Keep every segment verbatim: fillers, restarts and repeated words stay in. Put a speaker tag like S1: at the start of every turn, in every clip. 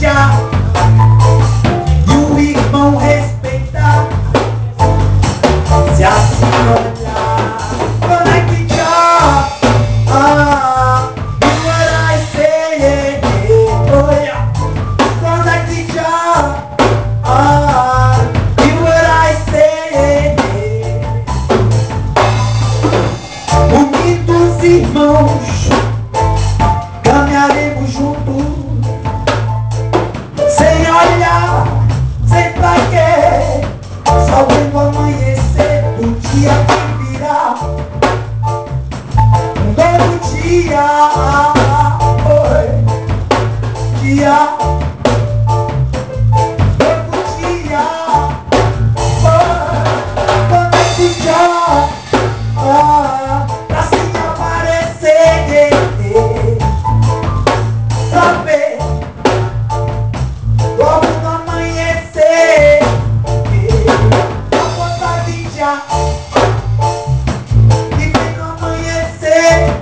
S1: e o irmão respeitar. Se assim olhar, conecte já. Ah, e what I say, oh yeah. Conecte já. Ah, e what I say. Unidos irmãos, caminharemos juntos, sem olhar, sem pra quê, só vendo o amanhecer do dia que virá. Um novo dia, oi, dia, novo dia, oi, conecte já, ah, pra se aparecer, pra ver logo no amanhecer, a vontade já, e vem no amanhecer,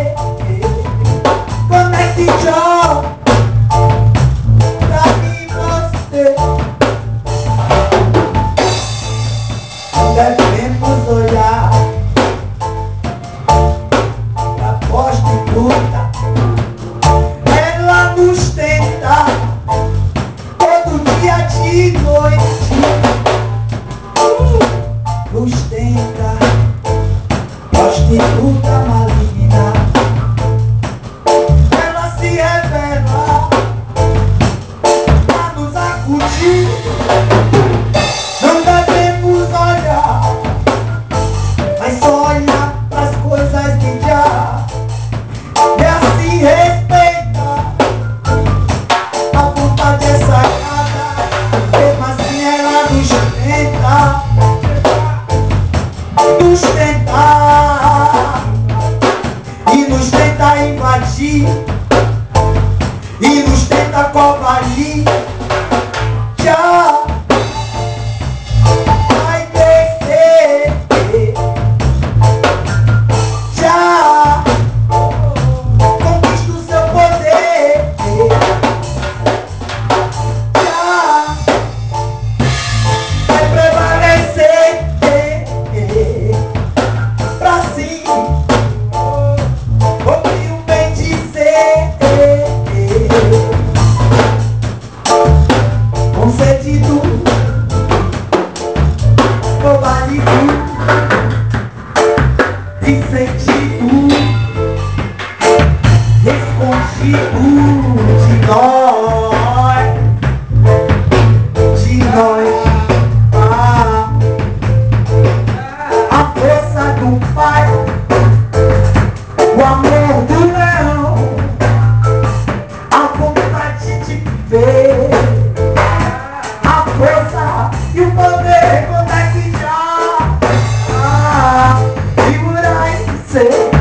S1: conecte já, pra mim e você. Não devemos olhar pra posta e luta, ela nos tenta todo dia de noite, nos tenta, prostituta maligna, ela se revela pra nos acudir. Não devemos olhar, mas só olhar pras coisas que já, e assim respeita. A vontade é sagrada, mesmo assim ela nos tenta, nos tenta, e nos tenta invadir, e nos tenta covardir. Já vai descer, já conquista o seu poder, já vai prevalecer, pra sim ouvir o bem dizer, concedido, covarde, de sentido, escondido de nós, de nós, ah, a força do Pai, o amor do leão, a vontade de viver, a força e o poder, conecte já, ah, e por aí ser,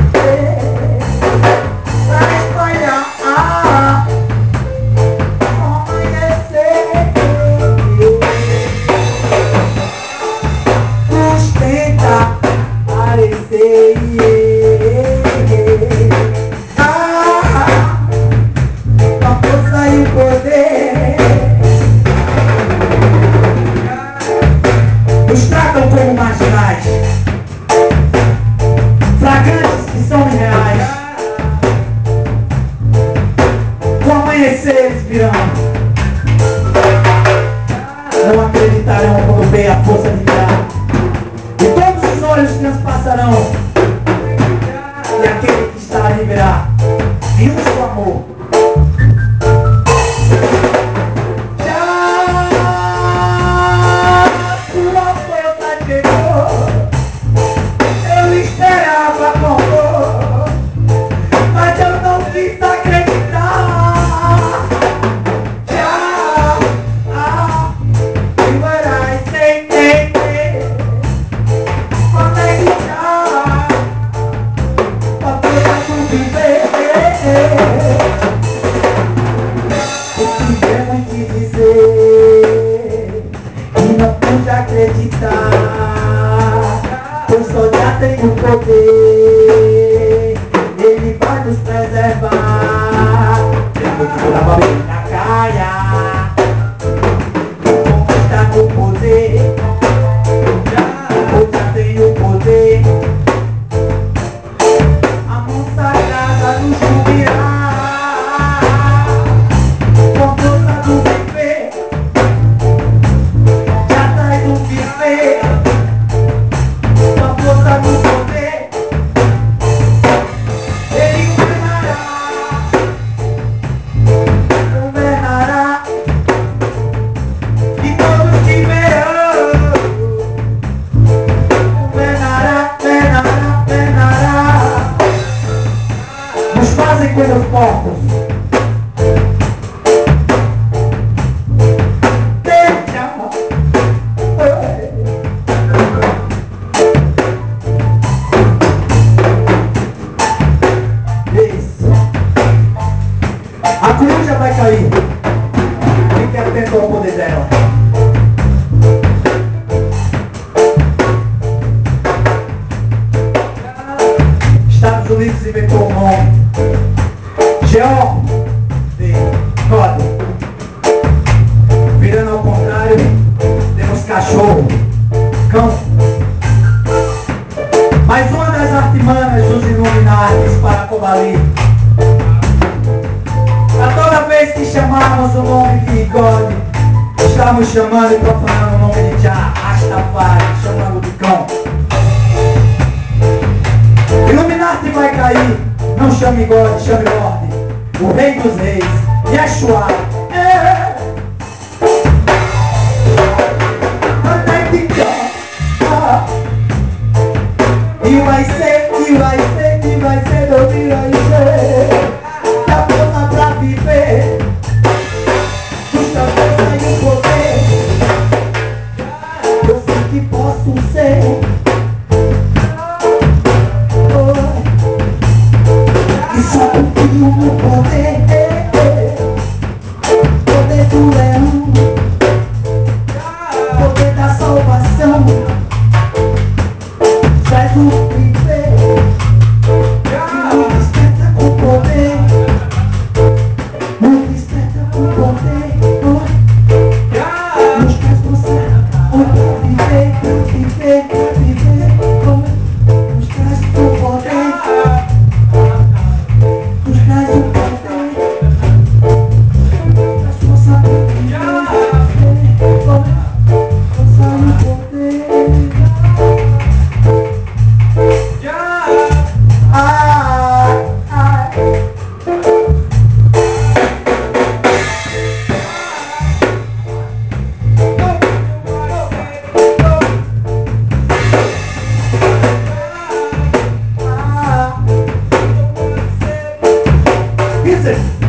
S1: pra espalhar, ah, amanhecer, nos tenta parecer, ah, a força e o poder nos tratam como marginais, flagrantes que são irreais. No amanhecer eles virão, não acreditarão quando vê a força de Jah, e todos os olhos transpassarão, e aquele que está a liberar viu o seu amor. Eu esperava com amor, mas eu não quis acreditar. Já, ah, e what I say, say, say. Conecte já, pra poder conviver. O que devem te dizer, e não pude acreditar, pois só já tem o poder, ele vai nos preservar. Eu vou te botar pra ver na caia. pequenos porcos. Deixa. Isso. A coruja vai cair. Fique atento ao poder dela. Estados Unidos inventou um nome. Geó de God. Virando ao contrário, temos cachorro, cão. Mais uma das artimanhas dos Illuminatis para Cobali. A toda vez que chamamos o nome de God, estamos chamando e profanando o nome de Jah, Rastafari, chamando de cão. Illuminati vai cair, não chame God, chame Lorde, o Rei dos Reis, Yeshua. É. E vai ser, e vai ser, e vai ser, e vai ser. Da força pra viver, custa força e o poder. Eu sei que posso ser. E só confio no poder, poder do leão, poder da salvação. Traz o viver, e me desperta com poder, me desperta com poder. Nos traz você, o pra viver, pra viver, pra viver. Nos traz o poder, nos traz o poder, traz força pra viver, força e poder. Ai, ai. Listen.